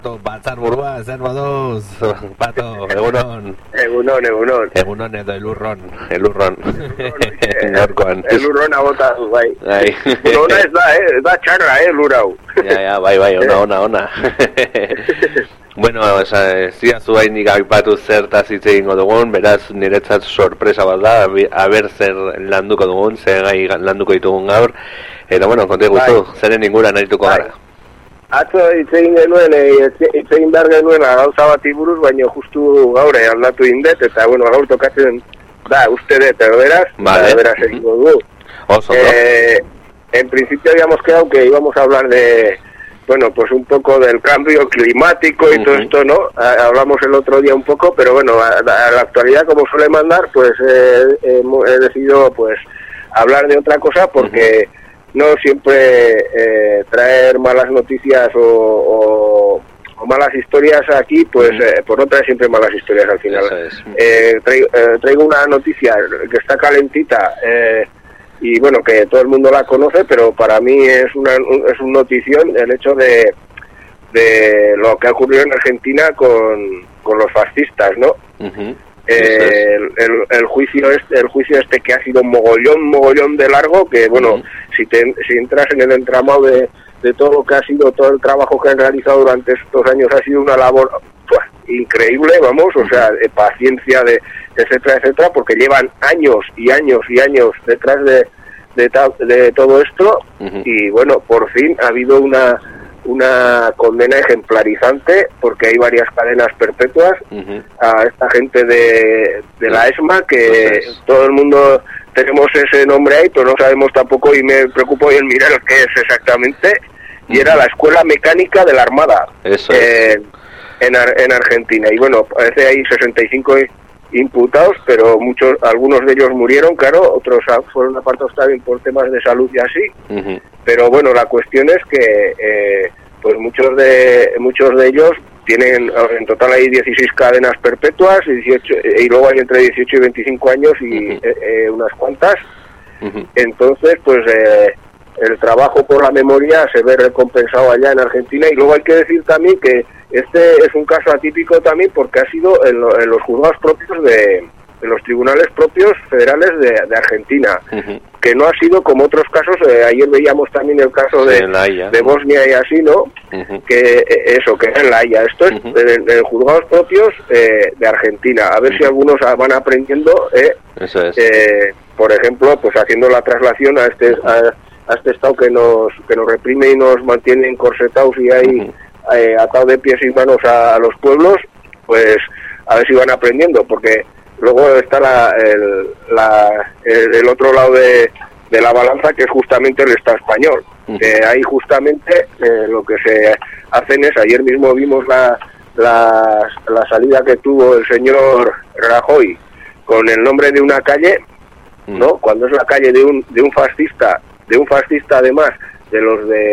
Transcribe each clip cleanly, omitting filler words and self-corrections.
Batzar burua, zer moduz, Pato, egunon. Egunon edo elurron. Gaurkoan. Elurron abota du, bai. Bueno, ona ez da txarra, elur hau. Ja, bai, ona. Bueno, ziazu hainik aipatu zertaz hitz egingo dugun, beraz niretzat sorpresa bat da, aber zer landuko dugun, zer gai landuko ditugun gaur, eta bueno, konte guztu, zeren inguran arituko gara. Atzo hitz egin genuen, hitz egin behar genuen gauza bati buruz, baina justu gaur aldatu indet, eta bueno, gaur tokatzen da, uste dut, beraz egingo du. Oso, ¿no? En principio habíamos quedado que íbamos a hablar de, bueno, pues un poco del cambio climático y todo esto, ¿no? Hablamos el otro día un poco, pero bueno, a la actualidad, como suele mandar, pues he decidido, pues, hablar de otra cosa porque no siempre traer malas noticias o malas historias aquí, pues por no traer siempre malas historias al final. Traigo una noticia que está calentita y bueno, que todo el mundo la conoce, pero para mí es un notición el hecho de lo que ha ocurrido en Argentina con los fascistas, ¿no? El juicio este que ha sido mogollón de largo, que bueno, si entras en el entramado de todo lo que ha sido, todo el trabajo que han realizado durante estos años, ha sido una labor increíble, vamos, o sea, de paciencia, etcétera, porque llevan años y años detrás de todo esto, y bueno, por fin ha habido una condena ejemplarizante, porque hay varias cadenas perpetuas a esta gente de la ESMA, que todo el mundo tenemos ese nombre ahí, pero no sabemos tampoco, y me preocupo en mirar qué es exactamente, y era la Escuela Mecánica de la Armada. Eso en Argentina, y bueno, parece hay 65 imputados, pero algunos de ellos murieron, claro, otros fueron apartados también por temas de salud y así, pero bueno, la cuestión es que pues muchos de ellos tienen, en total hay 16 cadenas perpetuas y luego hay entre 18 y 25 años y unas cuantas. Entonces pues el trabajo por la memoria se ve recompensado allá en Argentina, y luego hay que decir también que este es un caso atípico también porque ha sido en los juzgados propios en los tribunales propios federales de Argentina, que no ha sido como otros casos. Ayer veíamos también el caso de Bosnia y así, ¿no? Que era en La Haya. Esto es en juzgados propios de Argentina. A ver si algunos van aprendiendo, Eso es. por ejemplo, pues haciendo la traslación a este estado que nos reprime y nos mantiene encorsetados y hay atado de pies y manos a los pueblos, pues a ver si van aprendiendo, porque luego está el otro lado de la balanza, que es justamente el Estado español. Ahí justamente lo que se hacen es, ayer mismo vimos la salida que tuvo el señor Rajoy con el nombre de una calle, ¿no? Cuando es la calle de un fascista además de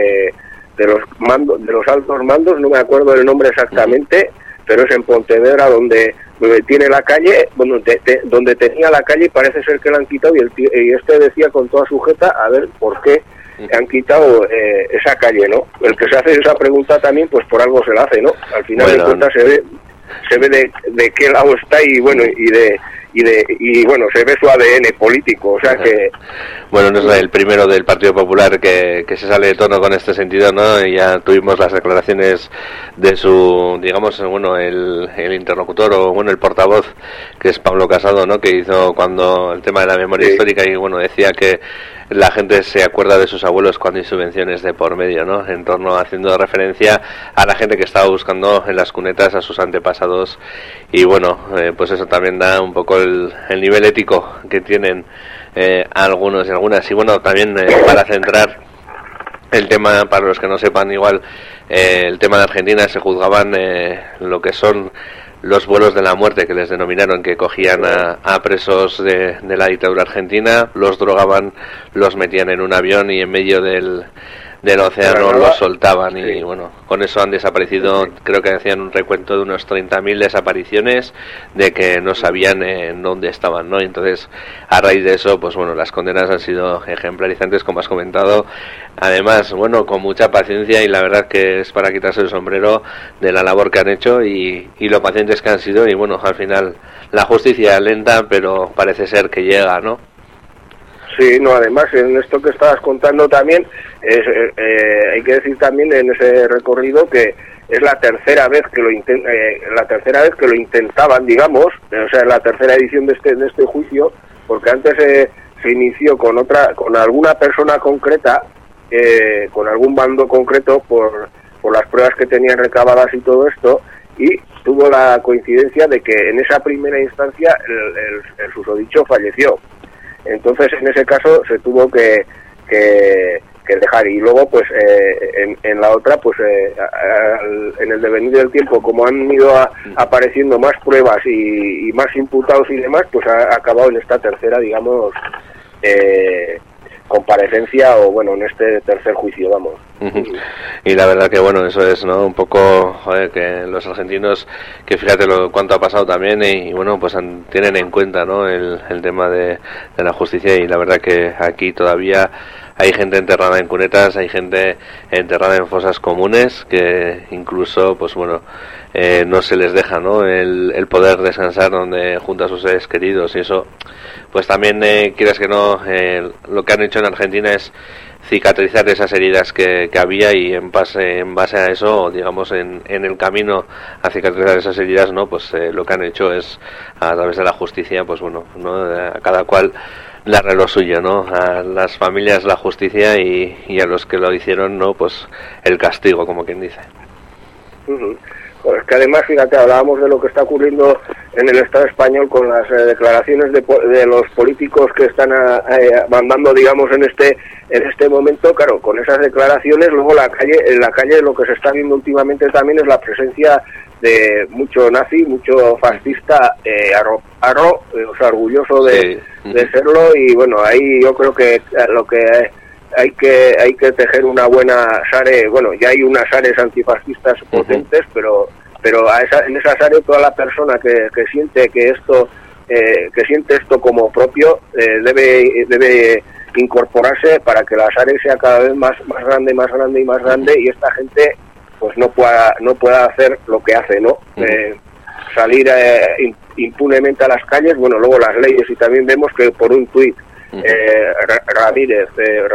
los altos mandos, no me acuerdo el nombre exactamente, pero es en Pontevedra donde tiene la calle, bueno, donde tenía la calle, y parece ser que la han quitado, y este decía con toda sujeta a ver por qué han quitado esa calle, ¿no? El que se hace esa pregunta también, pues por algo se la hace, ¿no? Al final de cuentas se ve de qué lado está, y bueno, y bueno, se ve su ADN político, o sea que... Bueno, no es el primero del Partido Popular que se sale de tono con este sentido, ¿no? Y ya tuvimos las declaraciones de su, digamos, bueno, el interlocutor, o bueno, el portavoz, que es Pablo Casado, ¿no? Que hizo cuando el tema de la memoria histórica, y bueno, decía que la gente se acuerda de sus abuelos cuando hay subvenciones de por medio, ¿no? En torno, haciendo referencia a la gente que estaba buscando en las cunetas a sus antepasados, y bueno, pues eso también da un poco el nivel ético que tienen algunos y algunas. Y bueno, también para centrar el tema, para los que no sepan igual, el tema de Argentina, se juzgaban lo que son los vuelos de la muerte, que les denominaron, que cogían a presos de la dictadura argentina, los drogaban, los metían en un avión, y en medio del del océano los soltaban y bueno, con eso han desaparecido, creo que hacían un recuento de unos 30.000 desapariciones de que no sabían en dónde estaban, ¿no? Entonces, a raíz de eso, pues bueno, las condenas han sido ejemplarizantes, como has comentado, además, bueno, con mucha paciencia, y la verdad que es para quitarse el sombrero de la labor que han hecho y lo pacientes que han sido, y bueno, al final la justicia lenta, pero parece ser que llega, ¿no? Sí, no, además en esto que estabas contando también, hay que decir también en ese recorrido que es la tercera vez que lo intentaban, digamos, o sea, la tercera edición de este juicio, porque antes se inició con alguna persona concreta, con algún bando concreto por las pruebas que tenían recabadas y todo esto, y tuvo la coincidencia de que en esa primera instancia el susodicho falleció. Entonces, en ese caso se tuvo que dejar, y luego pues en la otra pues en el devenir del tiempo, como han ido apareciendo más pruebas y más imputados y demás, pues ha acabado en esta tercera, digamos, comparecencia, o bueno, en este tercer juicio, vamos. Y la verdad que bueno, eso es, ¿no? Un poco, joder, que los argentinos, que fíjate cuánto ha pasado también, y bueno, pues tienen en cuenta, ¿no? El tema de la justicia, y la verdad que aquí todavía hay gente enterrada en cunetas, hay gente enterrada en fosas comunes, que incluso, pues bueno, no se les deja, ¿no? El poder descansar donde junto a sus seres queridos, y eso, pues también, quieras que no, lo que han hecho en Argentina es cicatrizar esas heridas que había, y en base a eso, digamos, en el camino a cicatrizar esas heridas, ¿no? Pues lo que han hecho es, a través de la justicia, pues bueno, ¿no? A cada cual darle lo suyo, ¿no? A las familias la justicia, y a los que lo hicieron, ¿no? Pues el castigo, como quien dice. Pues que además, fíjate, hablábamos de lo que está ocurriendo en el Estado español con las declaraciones de los políticos que están mandando, digamos, en este momento. Claro, con esas declaraciones, luego en la calle lo que se está viendo últimamente también es la presencia de mucho nazi, mucho fascista, o sea, orgulloso de serlo, y bueno, ahí yo creo que lo que hay que tejer una buena SARE. Bueno, ya hay unas SARES antifascistas potentes, pero en esa SARE toda la persona que siente esto como propio debe incorporarse para que la SARE sea cada vez más grande, más grande y más grande, y esta gente pues no pueda hacer lo que hace, ¿no? Salir impunemente a las calles. Bueno, luego las leyes, y también vemos que por un tuit Ramírez,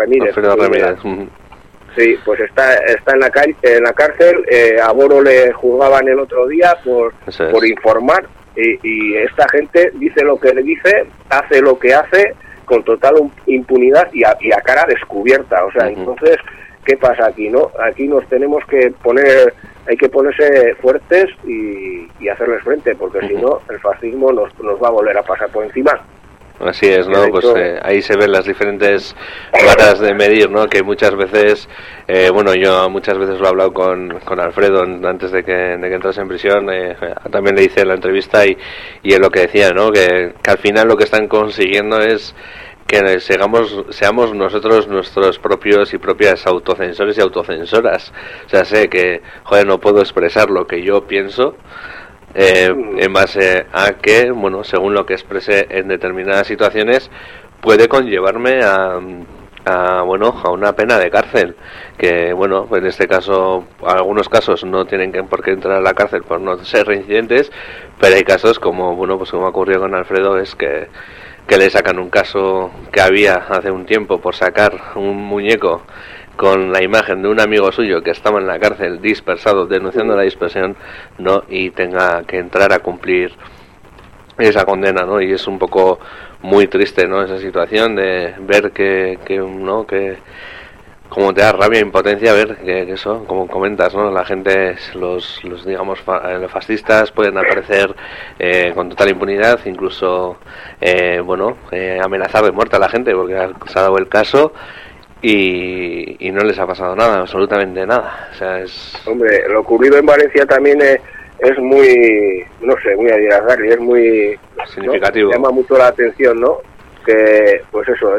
sí, pues está en la cárcel. A Boro le juzgaban el otro día por informar, y esta gente dice lo que le dice, hace lo que hace con total impunidad y a cara descubierta. O sea, entonces, ¿qué pasa aquí, no? Aquí nos tenemos que hay que ponerse fuertes y hacerles frente, porque si no, el fascismo nos va a volver a pasar por encima. Así es, ¿no? Pues ahí se ven las diferentes varas de medir, ¿no? Que muchas veces, bueno, yo muchas veces lo he hablado con Alfredo antes de que entrase en prisión, también le hice la entrevista, y es lo que decía, ¿no? Que al final lo que están consiguiendo es que seamos nosotros nuestros propios y propias autocensores y autocensoras. O sea, sé que, joder, no puedo expresar lo que yo pienso, en base a que, bueno, según lo que exprese en determinadas situaciones, puede conllevarme a una pena de cárcel, que bueno, en este caso, algunos casos no tienen por qué entrar a la cárcel por no ser reincidentes, pero hay casos como, bueno, pues como ocurrió con Alfredo, es que le sacan un caso que había hace un tiempo por sacar un muñeco con la imagen de un amigo suyo que estaba en la cárcel dispersado, denunciando la dispersión, ¿no? Y tenga que entrar a cumplir esa condena, ¿no? Y es un poco muy triste, ¿no? Esa situación de ver que como te da rabia e impotencia ver que eso, como comentas, ¿no? La gente, los digamos fascistas pueden aparecer con total impunidad, incluso amenazar de muerte a la gente, porque se ha dado el caso. Y no les ha pasado nada, absolutamente nada. O sea, Hombre, lo ocurrido en Valencia también es muy, no sé, muy admirable, es muy significativo, ¿no? Llama mucho la atención, ¿no? Que, pues eso,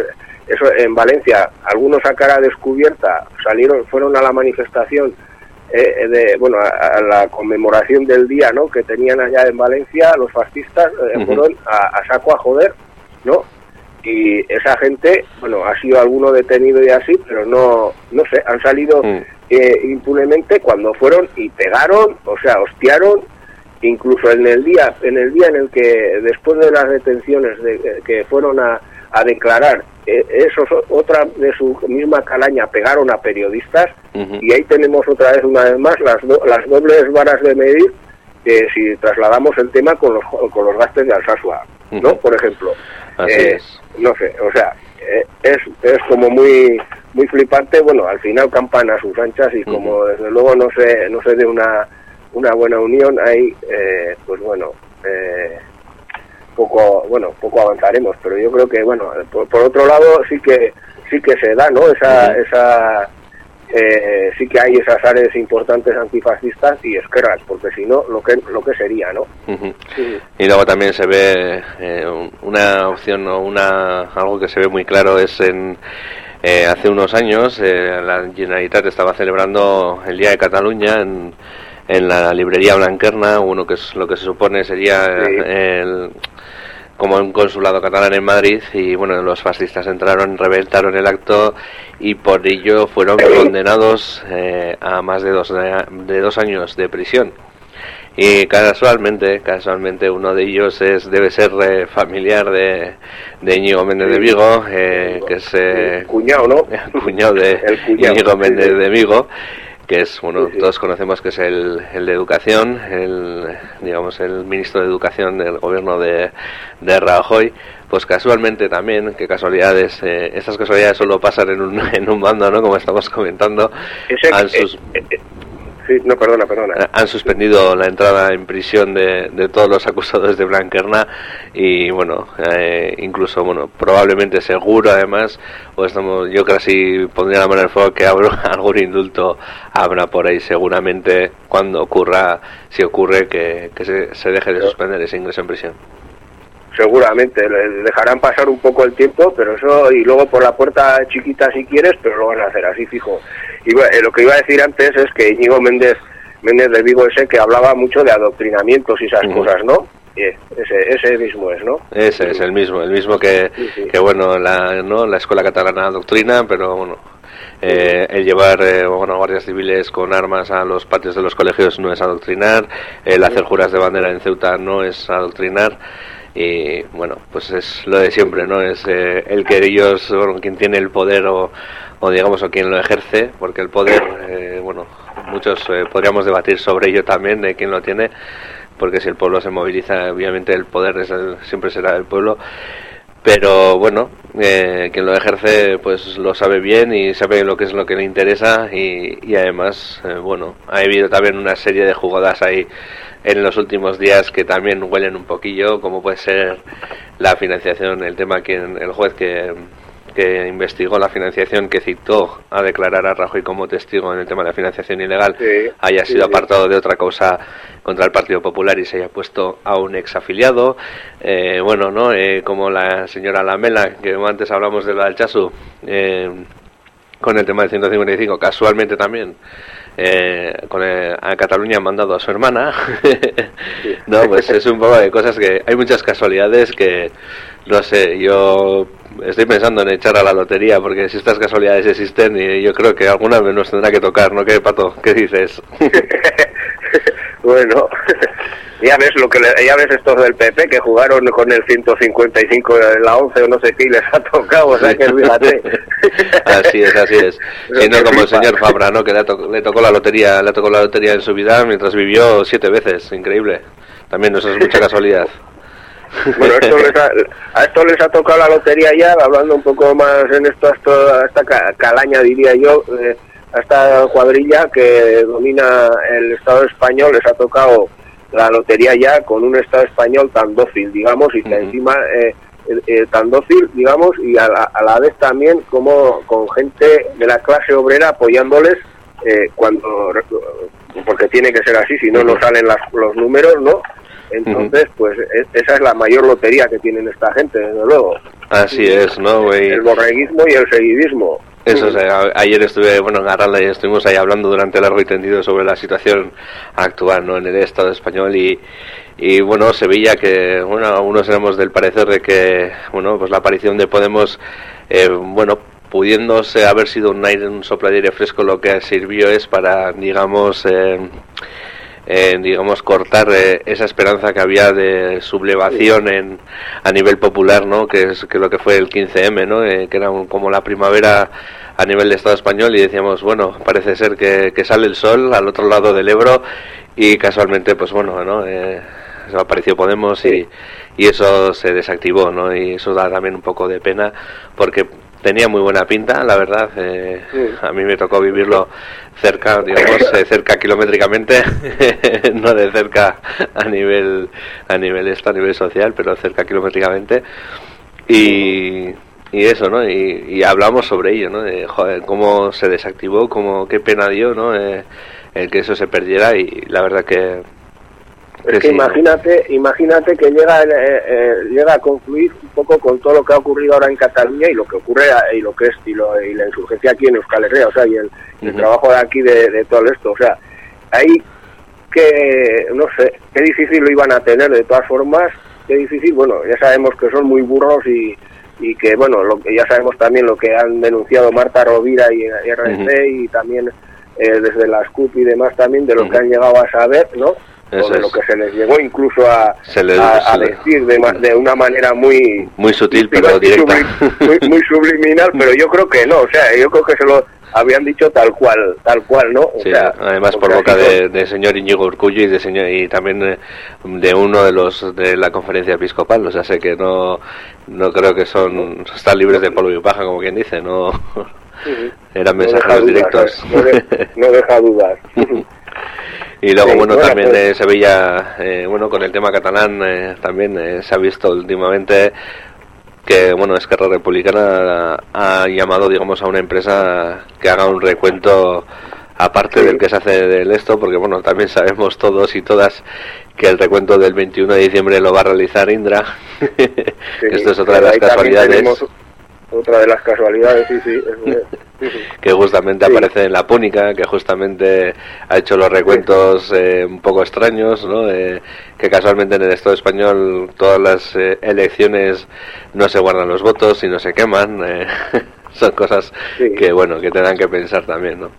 eso en Valencia, algunos a cara descubierta fueron a la manifestación a la conmemoración del día, ¿no?, que tenían allá en Valencia los fascistas, fueron a saco a joder, ¿no? Y esa gente, bueno, ha sido alguno detenido y así, pero no sé, han salido impunemente cuando fueron y pegaron, o sea, hostiaron, incluso en el día en el que después de las detenciones que fueron a declarar, esos otra de su misma calaña pegaron a periodistas, y ahí tenemos otra vez, una vez más, las dobles varas de medir, si trasladamos el tema con los gastos de Alsasua, ¿no? Por ejemplo. No sé, o sea, es como muy flipante. Bueno, al final campan a sus anchas, y como desde luego no se dé una buena unión ahí, pues bueno, poco avanzaremos, pero yo creo que, bueno, por otro lado sí que se da, ¿no?, sí que hay esas áreas importantes antifascistas y esquerras, porque si no, lo que sería, ¿no? Y luego también se ve una opción o algo que se ve muy claro es hace unos años la Generalitat estaba celebrando el Día de Cataluña en la librería Blanquerna, que es lo que se supone sería como un consulado catalán en Madrid, y bueno, los fascistas entraron, reventaron el acto, y por ello fueron condenados a más de 2 años de prisión. Y casualmente uno de ellos debe ser familiar de Íñigo Méndez de Vigo, que es cuñado, ¿no? Cuñado de Íñigo Méndez de Vigo, que es, bueno, todos conocemos que es el de Educación, el ministro de Educación del gobierno de Rajoy. Pues casualmente también, qué casualidades, estas casualidades solo pasan en un bando, ¿no?, como estamos comentando. Perdona. Han suspendido la entrada en prisión de todos los acusados de Blanquerna, y bueno, incluso, bueno, probablemente, seguro además, yo casi pondría la mano en el fuego que algún indulto habrá por ahí seguramente si ocurre que se deje de suspender ese ingreso en prisión. Seguramente, le dejarán pasar un poco el tiempo, pero eso, y luego por la puerta chiquita si quieres, pero lo van a hacer así fijo. Y lo que iba a decir antes es que Íñigo Méndez de Vigo, ese que hablaba mucho de adoctrinamientos y esas cosas, ¿no? Ese mismo es, ¿no? Ese es el mismo que bueno, la escuela catalana adoctrina, pero bueno, el llevar guardias civiles con armas a los patios de los colegios no es adoctrinar, el hacer juras de bandera en Ceuta no es adoctrinar. Y bueno, pues es lo de siempre, ¿no? Es el que ellos, quien tiene el poder o quien lo ejerce, porque el poder, muchos podríamos debatir sobre ello también, de quién lo tiene, porque si el pueblo se moviliza, obviamente el poder siempre será del pueblo, pero bueno, quien lo ejerce pues lo sabe bien y sabe lo que es lo que le interesa, y además, ha habido también una serie de jugadas ahí en los últimos días que también huelen un poquillo, como puede ser la financiación, el tema que el juez que investigó la financiación, que citó a declarar a Rajoy como testigo en el tema de la financiación ilegal, haya sido apartado de otra causa contra el Partido Popular y se haya puesto a un exafiliado. Como la señora Lamela, que antes hablamos de la del Chasu, con el tema del 155, casualmente también a Cataluña han mandado a su hermana. Pues es un poco de cosas que hay muchas casualidades que no sé, yo estoy pensando en echar a la lotería, porque si estas casualidades existen, y yo creo que alguna vez nos tendrá que tocar, ¿no? ¿Qué, Pato? ¿Qué dices? Bueno, ya ves estos del PP que jugaron con el 155 de la 11 o no sé qué y les ha tocado, o sea que fíjate. Así es. Si no, como el señor Fabra, ¿no? Que le tocó la lotería en su vida mientras vivió 7 veces, increíble. También eso es mucha casualidad. Bueno, a esto les ha tocado la lotería ya, hablando un poco más en esto, a esta calaña, diría yo, a esta cuadrilla que domina el Estado español, les ha tocado la lotería ya con un Estado español tan dócil, digamos, y que encima tan dócil, digamos, y a la vez también como con gente de la clase obrera apoyándoles porque tiene que ser así, si no salen los números, ¿no? Entonces, pues esa es la mayor lotería que tienen esta gente, desde luego. Así es, ¿no? El borreguismo y el seguidismo. Eso, o sea, ayer estuve, en Arralda y estuvimos ahí hablando durante largo y tendido sobre la situación actual, ¿no? En el Estado español y bueno, se veía que, algunos éramos del parecer de que, pues la aparición de Podemos, pudiéndose haber sido un soplo de aire fresco, lo que sirvió es para, digamos, cortar esa esperanza que había de sublevación a nivel popular, ¿no? Que es lo que fue el 15M, ¿no? Que era como la primavera a nivel de Estado español, y decíamos, bueno, parece ser que sale el sol al otro lado del Ebro, y casualmente, pues apareció Podemos y eso se desactivó, ¿no? Y eso da también un poco de pena, porque tenía muy buena pinta, la verdad. A mí me tocó vivirlo cerca, digamos, cerca kilométricamente, no de cerca a nivel social, pero cerca kilométricamente. Y eso, ¿no? Y hablamos sobre ello, ¿no? De, joder, cómo se desactivó, qué pena dio, ¿no? El que eso se perdiera, y la verdad que es que sí, imagínate que llega a confluir un poco con todo lo que ha ocurrido ahora en Cataluña y lo que ocurre y la insurgencia aquí en Euskal Herria, o sea, y el trabajo de aquí de todo esto, o sea, ahí que no sé, qué difícil lo iban a tener de todas formas, qué difícil, bueno, ya sabemos que son muy burros y que ya sabemos también lo que han denunciado Marta Rovira y RC y también desde las CUP y demás también de lo que han llegado a saber, ¿no? O de lo que se les llegó incluso a decir de una manera muy sutil, pero directa, muy subliminal, pero yo creo que no, o sea, yo creo que se lo habían dicho tal cual, ¿no? O sea, además por boca de señor Íñigo Urkullu y también de uno de la conferencia episcopal, o sea, sé que no creo que están libres de polvo y paja, como quien dice, no. Eran mensajeros directos. No deja dudas. Y luego, también se veía, con el tema catalán, también se ha visto últimamente que, Esquerra Republicana ha llamado, digamos, a una empresa que haga un recuento aparte del que se hace del esto, porque, también sabemos todos y todas que el recuento del 21 de diciembre lo va a realizar Indra, que esto es otra de las casualidades. Otra de las casualidades, sí. Que justamente aparece en la Púnica, que justamente ha hecho los recuentos un poco extraños, ¿no? Que casualmente en el Estado español todas las elecciones no se guardan los votos y no se queman. Son cosas que te dan que pensar también, ¿no?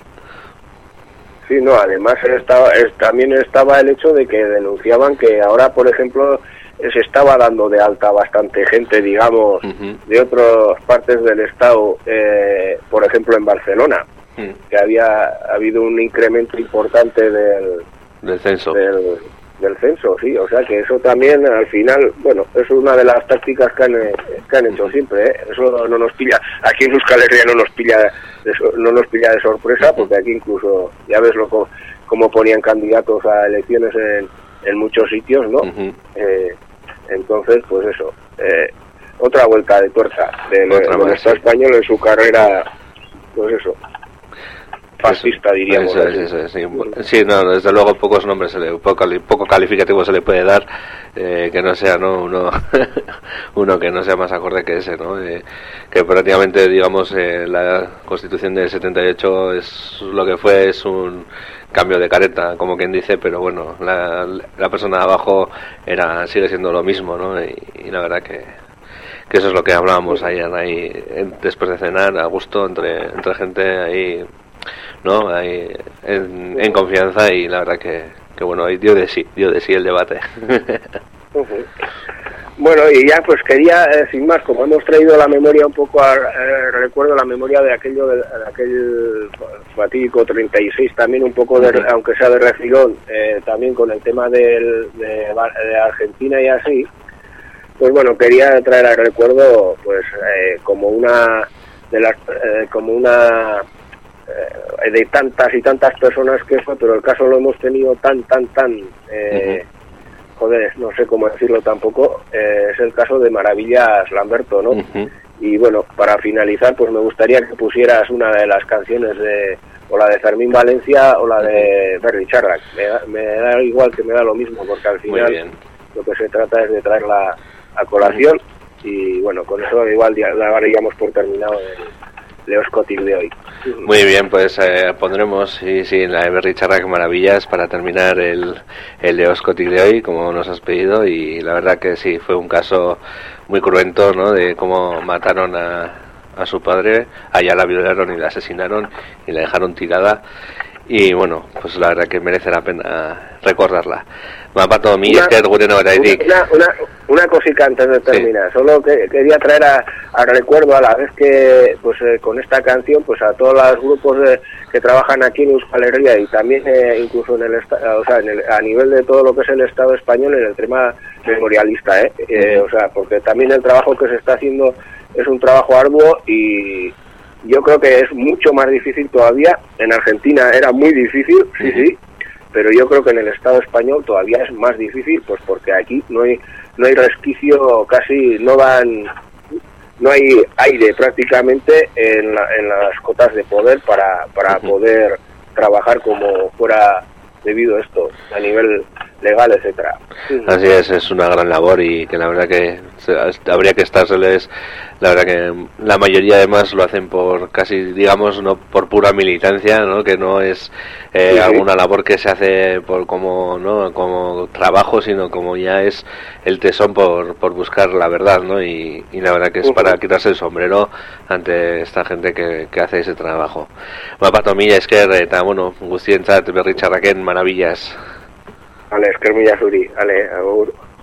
Sí, no, además también estaba el hecho de que denunciaban que ahora, por ejemplo, se estaba dando de alta bastante gente, digamos, de otras partes del Estado, por ejemplo en Barcelona, que había habido un incremento importante del censo. Del censo, sí, o sea que eso también al final, es una de las tácticas que han hecho siempre, ¿eh? Eso no nos pilla, aquí en Euskal Herria no nos pilla de sorpresa, porque aquí incluso, ya ves cómo ponían candidatos a elecciones en muchos sitios, ¿no? Entonces, pues eso, otra vuelta de tuerca del Estado español en su carrera, pues eso, fascista, diríamos. Eso, sí. Sí, no, desde luego pocos nombres, poco calificativo se le puede dar, que no sea, ¿no? uno que no sea más acorde que ese, ¿no? Que prácticamente, digamos, la Constitución del 78 es lo que fue, es un cambio de careta, como quien dice, pero la persona de abajo sigue siendo lo mismo, ¿no? Y la verdad que eso es lo que hablábamos ayer ahí después de cenar, a gusto, entre gente ahí, ¿no? Ahí en confianza, y la verdad que ahí dio de sí el debate. Bueno, y ya pues quería, sin más, como hemos traído la memoria un poco, recuerdo la memoria de aquel fatídico 36, también un poco, aunque sea de refilón, también con el tema de Argentina y así, pues quería traer al recuerdo, pues, como una de las, de tantas y tantas personas que fue, pero el caso lo hemos tenido tan no sé cómo decirlo tampoco, es el caso de Maravillas Lamberto, ¿no? Y para finalizar, pues me gustaría que pusieras una de las canciones o la de Fermín Valencia o la de Berry Charrac. Me da igual, que me da lo mismo, porque al final lo que se trata es de traerla a colación. y bueno, con eso igual ya daríamos por terminado el Leoscotic de hoy. Muy bien, pues pondremos sí, en la Berri-Charrac Maravillas para terminar el Leoscotic de hoy, como nos has pedido, y la verdad que sí, fue un caso muy cruento, ¿no?, de cómo mataron a su padre, allá la violaron y la asesinaron y la dejaron tirada, y bueno, pues la verdad que merece la pena recordarla. Una cosica antes de terminar, sí. Solo que quería traer a recuerdo a la vez que pues con esta canción pues a todos los grupos que trabajan aquí en Euskal Herria y también incluso a nivel de todo lo que es el Estado español en el tema memorialista, o sea, porque también el trabajo que se está haciendo es un trabajo arduo y yo creo que es mucho más difícil todavía. En Argentina era muy difícil, sí, pero yo creo que en el Estado español todavía es más difícil, pues porque aquí no hay resquicio, casi no hay aire prácticamente en las cotas de poder para poder trabajar como fuera debido a esto a nivel legal, etcétera. Así es una gran labor y que la verdad que habría que estárseles. La verdad que la mayoría además lo hacen por casi, digamos, no por pura militancia, ¿no?, que no es alguna labor que se hace por como trabajo, sino como ya es el tesón por buscar la verdad, ¿no? Y la verdad que es para quitarse el sombrero ante esta gente que hace ese trabajo. Mapato mila esker eta bueno, guztientzat Berri-Charraken maravillas. Esker mila zuri, agur.